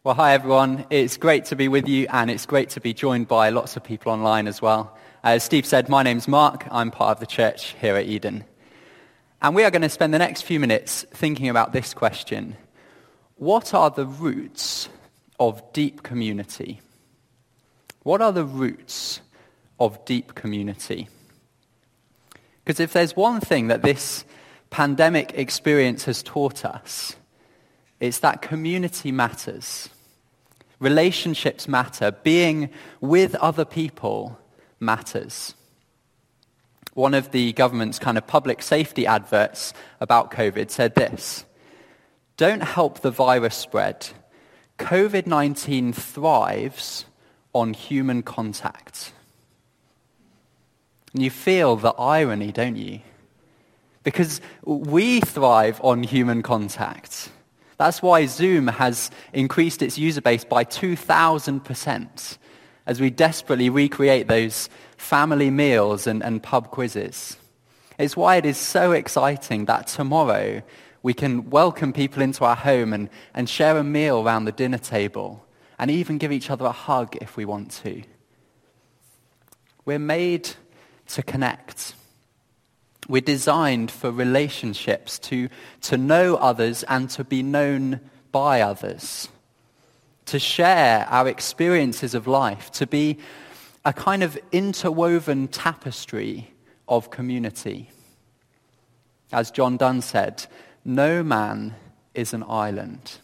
Well, hi everyone. It's great to be with you, and it's great to be joined by lots of people online as well. As Steve said, my name's Mark. I'm part of the church here at Eden. And we are going to spend the next few minutes thinking about this question. What are the roots of deep community? What are the roots of deep community? Because if there's one thing that this pandemic experience has taught us, it's that community matters. Relationships matter. Being with other people matters. One of the government's kind of public safety adverts about COVID said this: "Don't help the virus spread. COVID-19 thrives on human contact." And you feel the irony, don't you? Because we thrive on human contact. That's why Zoom has increased its user base by 2,000% as we desperately recreate those family meals and pub quizzes. It's why it is so exciting that tomorrow we can welcome people into our home and share a meal around the dinner table and even give each other a hug if we want to. We're made to connect. We're designed for relationships, to know others and to be known by others, to share our experiences of life, to be a kind of interwoven tapestry of community. As John Donne said, no man is an island.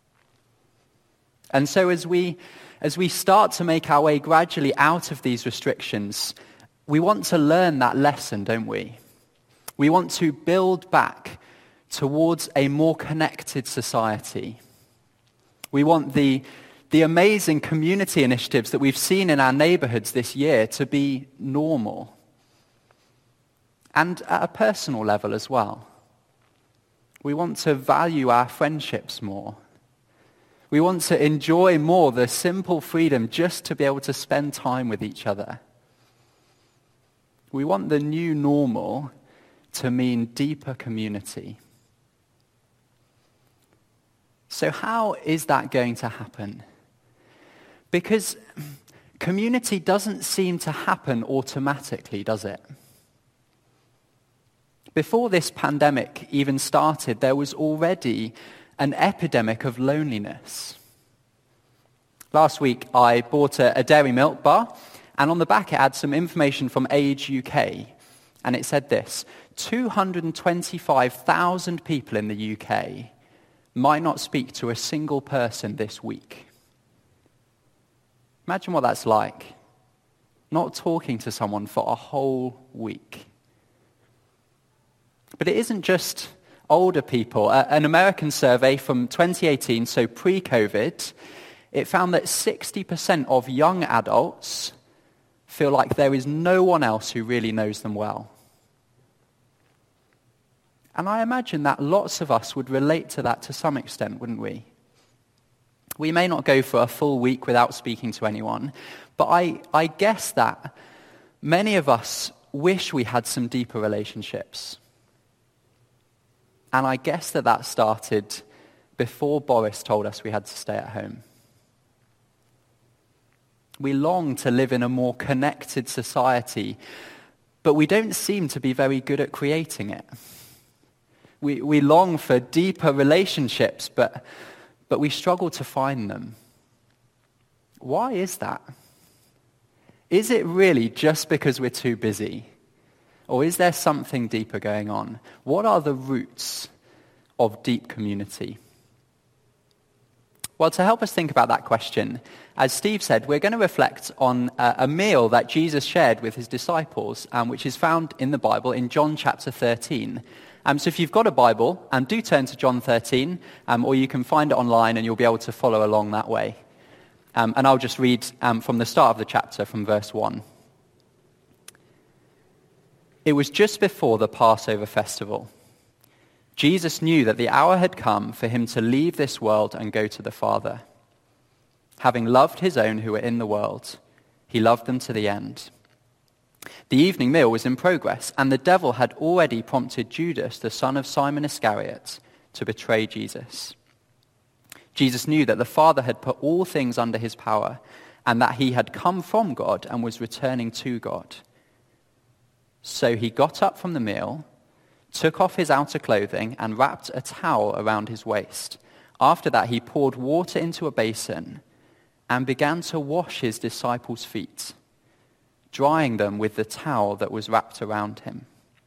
And so as we start to make our way gradually out of these restrictions, we want to learn that lesson, don't we? We want to build back towards a more connected society. We want the amazing community initiatives that we've seen in our neighborhoods this year to be normal. And at a personal level as well. We want to value our friendships more. We want to enjoy more the simple freedom just to be able to spend time with each other. We want the new normal to mean deeper community. So how is that going to happen? Because community doesn't seem to happen automatically, does it? Before this pandemic even started, there was already an epidemic of loneliness. Last week, I bought a dairy milk bar, and on the back it had some information from Age UK, and it said this: 225,000 people in the UK might not speak to a single person this week. Imagine what that's like, not talking to someone for a whole week. But it isn't just older people. An American survey from 2018, so pre-COVID, it found that 60% of young adults feel like there is no one else who really knows them well. And I imagine that lots of us would relate to that to some extent, wouldn't we? We may not go for a full week without speaking to anyone, but I guess that many of us wish we had some deeper relationships. And I guess that started before Boris told us we had to stay at home. We long to live in a more connected society, but we don't seem to be very good at creating it. We long for deeper relationships, but we struggle to find them. Why is that? Is it really just because we're too busy? Or is there something deeper going on? What are the roots of deep community? Well, to help us think about that question, as Steve said, we're going to reflect on a meal that Jesus shared with his disciples, which is found in the Bible in John chapter 13. So if you've got a Bible, do turn to John 13, or you can find it online and you'll be able to follow along that way. And I'll just read from the start of the chapter, from verse 1. It was just before the Passover festival. Jesus knew that the hour had come for him to leave this world and go to the Father. Having loved his own who were in the world, he loved them to the end. The evening meal was in progress, and the devil had already prompted Judas, the son of Simon Iscariot, to betray Jesus. Jesus knew that the Father had put all things under his power and that he had come from God and was returning to God. So he got up from the meal, took off his outer clothing, and wrapped a towel around his waist. After that, he poured water into a basin and began to wash his disciples' feet, drying them with the towel that was wrapped around him.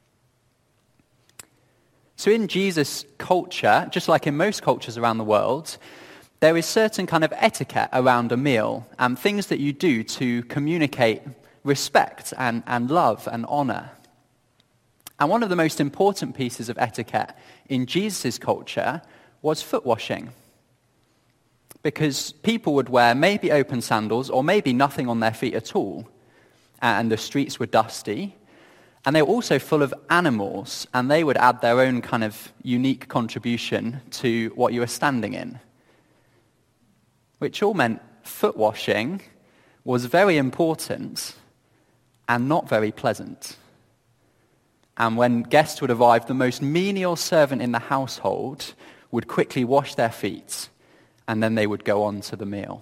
So in Jesus' culture, just like in most cultures around the world, there is certain kind of etiquette around a meal and things that you do to communicate respect and love and honor. And one of the most important pieces of etiquette in Jesus' culture was foot washing. Because people would wear maybe open sandals or maybe nothing on their feet at all. And the streets were dusty. And they were also full of animals, and they would add their own kind of unique contribution to what you were standing in. Which all meant foot washing was very important and not very pleasant. And when guests would arrive, the most menial servant in the household would quickly wash their feet, and then they would go on to the meal.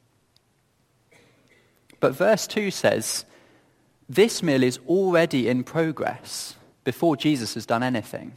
But verse 2 says, this meal is already in progress before Jesus has done anything.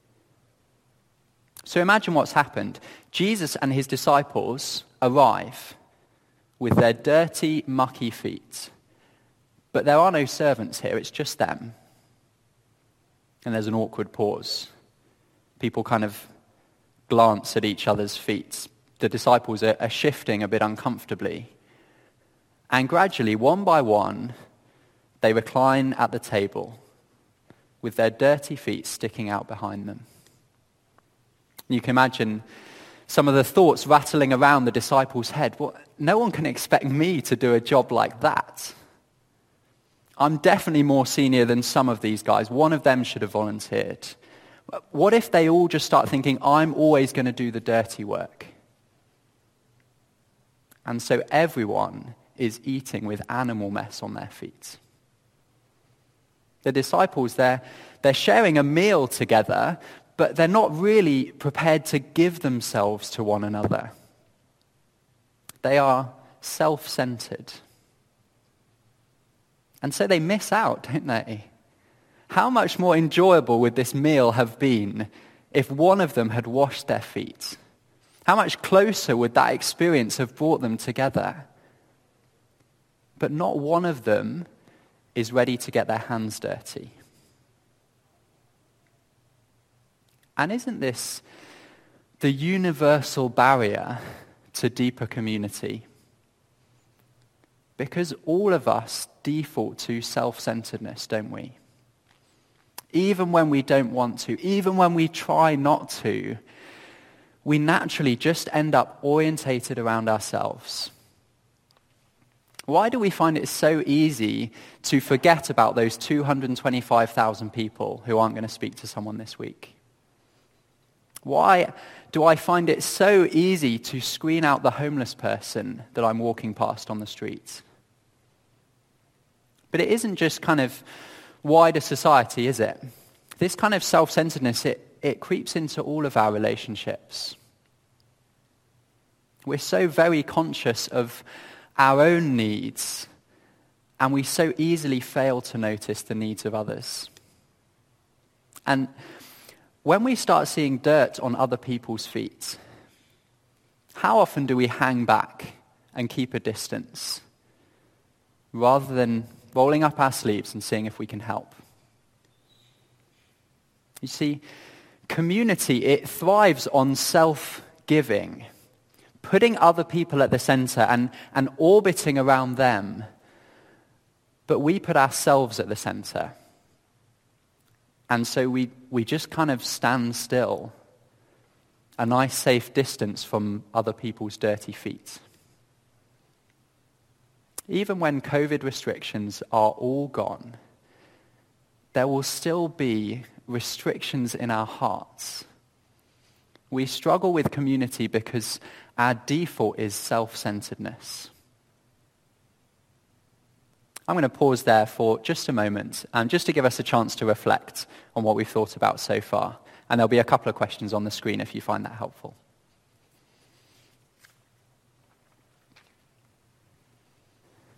So imagine what's happened. Jesus and his disciples arrive with their dirty, mucky feet. But there are no servants here, it's just them. And there's an awkward pause. People kind of glance at each other's feet. The disciples are shifting a bit uncomfortably. And gradually, one by one, they recline at the table with their dirty feet sticking out behind them. You can imagine some of the thoughts rattling around the disciples' head. Well, no one can expect me to do a job like that. I'm definitely more senior than some of these guys. One of them should have volunteered. What if they all just start thinking, I'm always going to do the dirty work? And so everyone is eating with animal mess on their feet. The disciples, they're sharing a meal together, but they're not really prepared to give themselves to one another. They are self-centered. And so they miss out, don't they? How much more enjoyable would this meal have been if one of them had washed their feet? How much closer would that experience have brought them together? But not one of them is ready to get their hands dirty. And isn't this the universal barrier to deeper community? Because all of us default to self-centeredness, don't we? Even when we don't want to, even when we try not to, we naturally just end up orientated around ourselves. Why do we find it so easy to forget about those 225,000 people who aren't going to speak to someone this week? Why do I find it so easy to screen out the homeless person that I'm walking past on the street? But it isn't just kind of wider society, is it? This kind of self-centeredness, it creeps into all of our relationships. We're so very conscious of our own needs, and we so easily fail to notice the needs of others. And when we start seeing dirt on other people's feet, how often do we hang back and keep a distance rather than rolling up our sleeves and seeing if we can help? You see, community, it thrives on self-giving, putting other people at the center and orbiting around them. But we put ourselves at the center. And so we just kind of stand still, a nice safe distance from other people's dirty feet. Even when COVID restrictions are all gone, there will still be restrictions in our hearts. We struggle with community because our default is self-centeredness. I'm going to pause there for just a moment, just to give us a chance to reflect on what we've thought about so far. And there'll be a couple of questions on the screen if you find that helpful.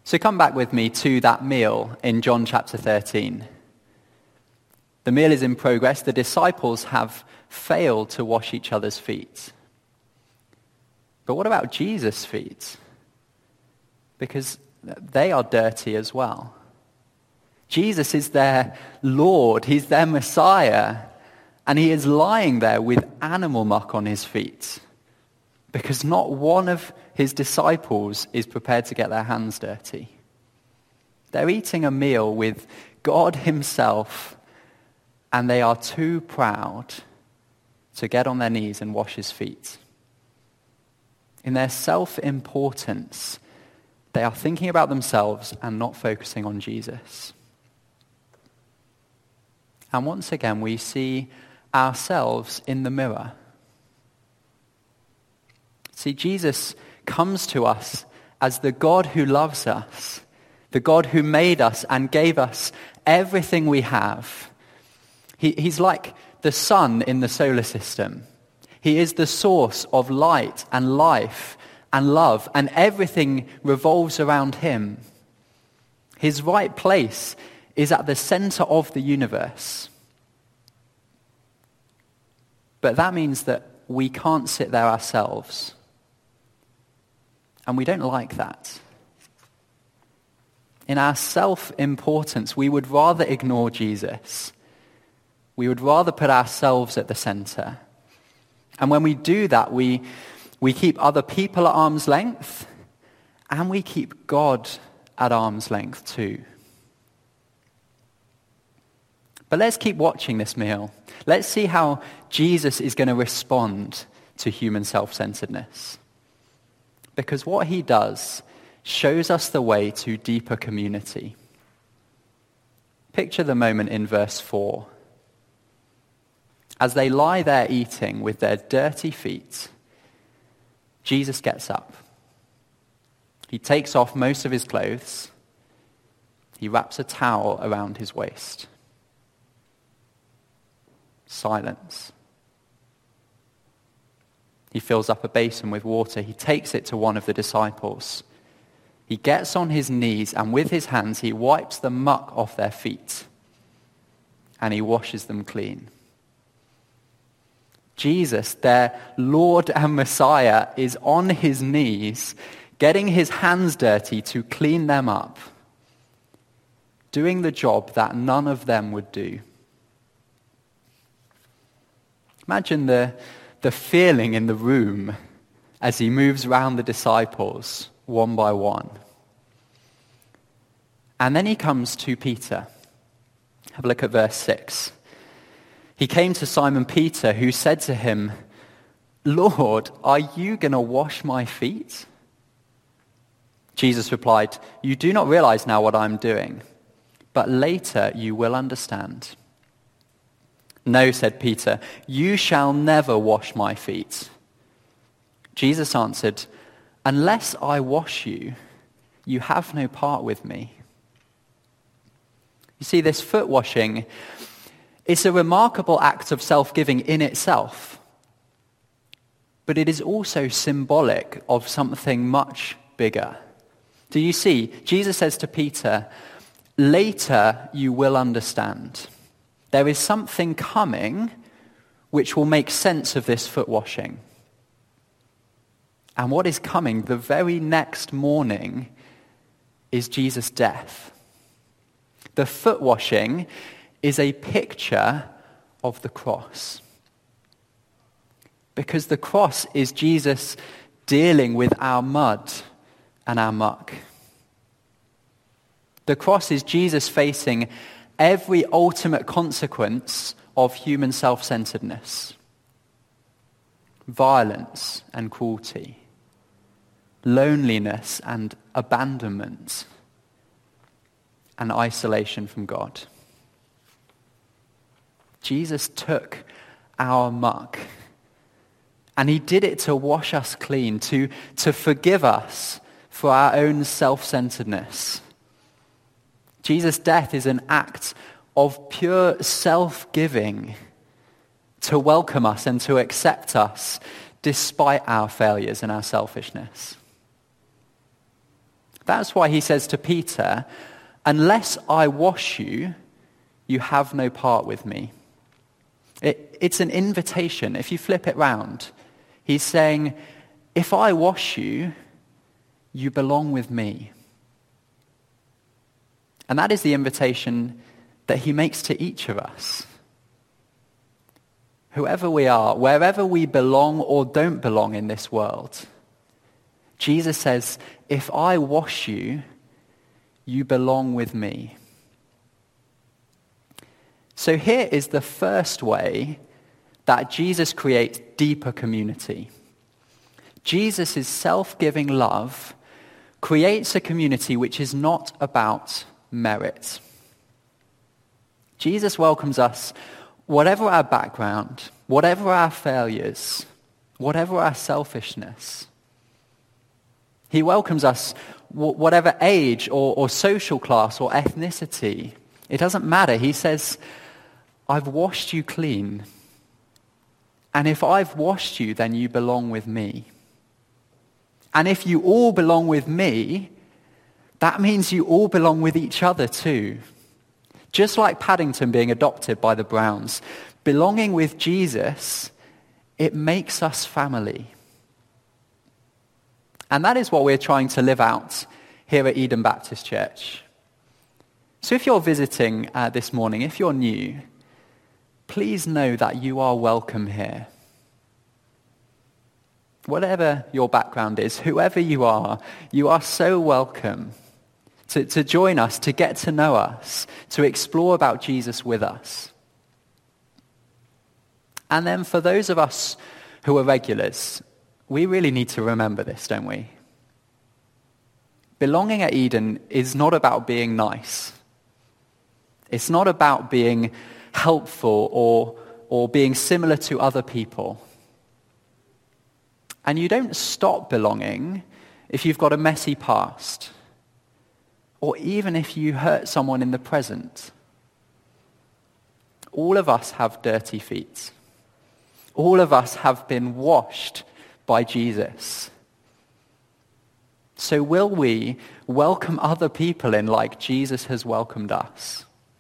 So come back with me to that meal in John chapter 13. The meal is in progress. The disciples have failed to wash each other's feet. But what about Jesus' feet? Because they are dirty as well. Jesus is their Lord. He's their Messiah. And he is lying there with animal muck on his feet. Because not one of his disciples is prepared to get their hands dirty. They're eating a meal with God himself, and they are too proud to get on their knees and wash his feet. In their self-importance, they are thinking about themselves and not focusing on Jesus. And once again, we see ourselves in the mirror. See, Jesus comes to us as the God who loves us, the God who made us and gave us everything we have. He's like the sun in the solar system. He is the source of light and life and love, and everything revolves around him. His right place is at the center of the universe. But that means that we can't sit there ourselves. And we don't like that. In our self-importance, we would rather ignore Jesus. We would rather put ourselves at the center. And when we do that, we keep other people at arm's length, and we keep God at arm's length too. But let's keep watching this meal. Let's see how Jesus is going to respond to human self-centeredness. Because what he does shows us the way to deeper community. Picture the moment in verse 4. As they lie there eating with their dirty feet, Jesus gets up. He takes off most of his clothes. He wraps a towel around his waist. Silence. He fills up a basin with water. He takes it to one of the disciples. He gets on his knees, and with his hands he wipes the muck off their feet, and he washes them clean. Jesus, their Lord and Messiah, is on his knees, getting his hands dirty to clean them up, doing the job that none of them would do. Imagine the feeling in the room as he moves around the disciples one by one. And then he comes to Peter. Have a look at verse 6. He came to Simon Peter, who said to him, "Lord, are you going to wash my feet?" Jesus replied, "You do not realize now what I'm doing, but later you will understand." "No," said Peter, "you shall never wash my feet." Jesus answered, "Unless I wash you, you have no part with me." You see, this foot washing, it's a remarkable act of self-giving in itself. But it is also symbolic of something much bigger. Do you see? Jesus says to Peter, "Later you will understand." There is something coming which will make sense of this foot washing. And what is coming the very next morning is Jesus' death. The foot washing is a picture of the cross. Because the cross is Jesus dealing with our mud and our muck. The cross is Jesus facing every ultimate consequence of human self-centeredness. Violence and cruelty. Loneliness and abandonment. And isolation from God. Jesus took our muck, and he did it to wash us clean, to forgive us for our own self-centeredness. Jesus' death is an act of pure self-giving to welcome us and to accept us despite our failures and our selfishness. That's why he says to Peter, unless I wash you, you have no part with me. It's an invitation. If you flip it round, he's saying, if I wash you, you belong with me. And that is the invitation that he makes to each of us. Whoever we are, wherever we belong or don't belong in this world, Jesus says, if I wash you, you belong with me. So here is the first way that Jesus creates deeper community. Jesus' self-giving love creates a community which is not about merit. Jesus welcomes us, whatever our background, whatever our failures, whatever our selfishness. He welcomes us, whatever age or social class or ethnicity. It doesn't matter. He says, I've washed you clean. And if I've washed you, then you belong with me. And if you all belong with me, that means you all belong with each other too. Just like Paddington being adopted by the Browns, belonging with Jesus, it makes us family. And that is what we're trying to live out here at Eden Baptist Church. So if you're visiting this morning, if you're new, please know that you are welcome here. Whatever your background is, whoever you are so welcome to join us, to get to know us, to explore about Jesus with us. And then for those of us who are regulars, we really need to remember this, don't we? Belonging at Eden is not about being nice. It's not about being helpful or being similar to other people. And you don't stop belonging if you've got a messy past, or even if you hurt someone in the present. All of us have dirty feet. All of us have been washed by Jesus. So will we welcome other people in like Jesus has welcomed us?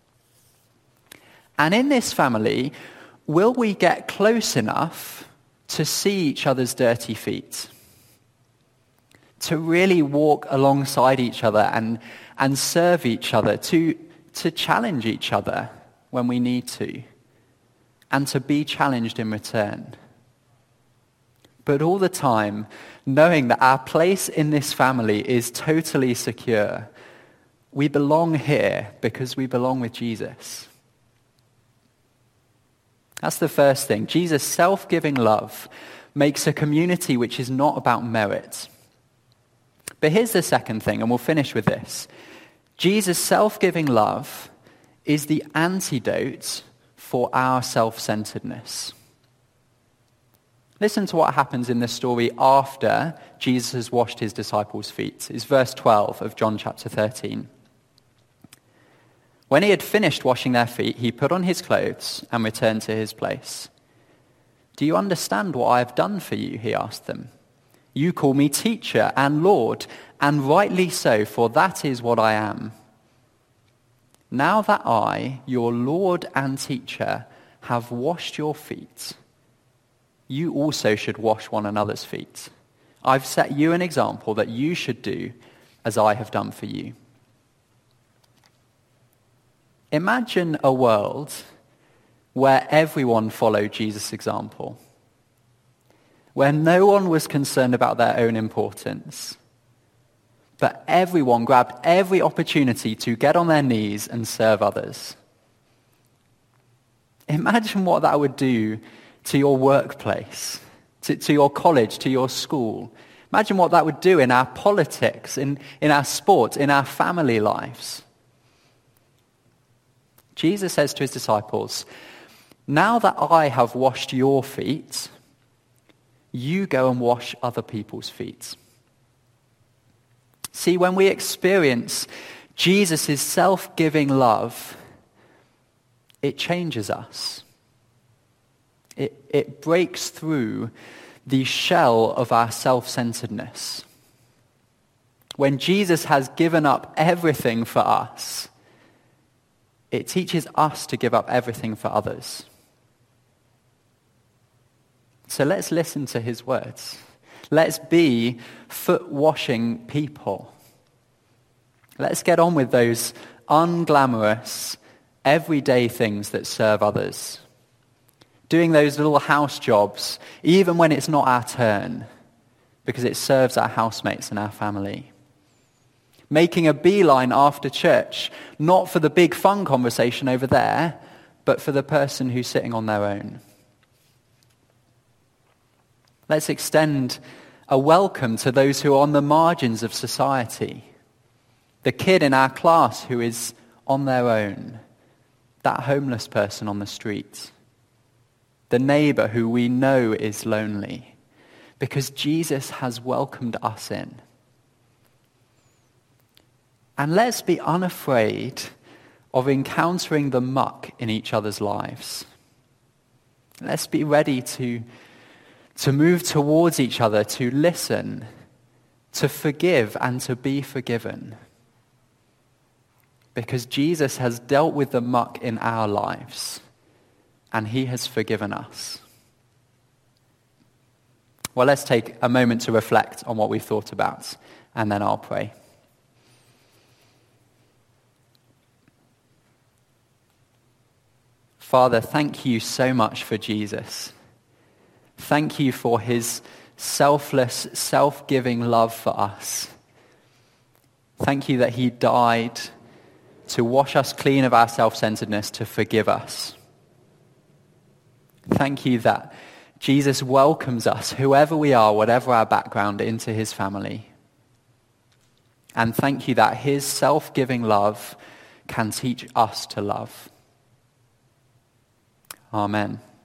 And in this family, will we get close enough to see each other's dirty feet? To really walk alongside each other and serve each other, to challenge each other when we need to, and to be challenged in return. But all the time, knowing that our place in this family is totally secure. We belong here because we belong with Jesus. That's the first thing. Jesus' self-giving love makes a community which is not about merit. But here's the second thing, and we'll finish with this. Jesus' self-giving love is the antidote for our self-centeredness. Listen to what happens in the story after Jesus has washed his disciples' feet. It's verse 12 of John chapter 13. When he had finished washing their feet, he put on his clothes and returned to his place. Do you understand what I have done for you? He asked them. You call me teacher and Lord, and rightly so, for that is what I am. Now that I, your Lord and teacher, have washed your feet, you also should wash one another's feet. I've set you an example that you should do as I have done for you. Imagine a world where everyone followed Jesus' example, where no one was concerned about their own importance, but everyone grabbed every opportunity to get on their knees and serve others. Imagine what that would do to your workplace, to your college, to your school. Imagine what that would do in our politics, in our sport, in our family lives. Jesus says to his disciples, now that I have washed your feet, you go and wash other people's feet. See, when we experience Jesus' self-giving love, it changes us. It breaks through the shell of our self-centeredness. when Jesus has given up everything for us, it teaches us to give up everything for others. So let's listen to his words. Let's be foot-washing people. Let's get on with those unglamorous, everyday things that serve others. Doing those little house jobs, even when it's not our turn, because it serves our housemates and our family. Making a beeline after church, not for the big fun conversation over there, but for the person who's sitting on their own. Let's extend a welcome to those who are on the margins of society. The kid in our class who is on their own. That homeless person on the street. The neighbor who we know is lonely. Because Jesus has welcomed us in. And let's be unafraid of encountering the muck in each other's lives. Let's be ready to move towards each other, to listen, to forgive, and to be forgiven. Because Jesus has dealt with the muck in our lives, and he has forgiven us. Well, let's take a moment to reflect on what we've thought about, and then I'll pray. Father, thank you so much for Jesus. Thank you for his selfless, self-giving love for us. Thank you that he died to wash us clean of our self-centeredness, to forgive us. Thank you that Jesus welcomes us, whoever we are, whatever our background, into his family. And thank you that his self-giving love can teach us to love. Amen.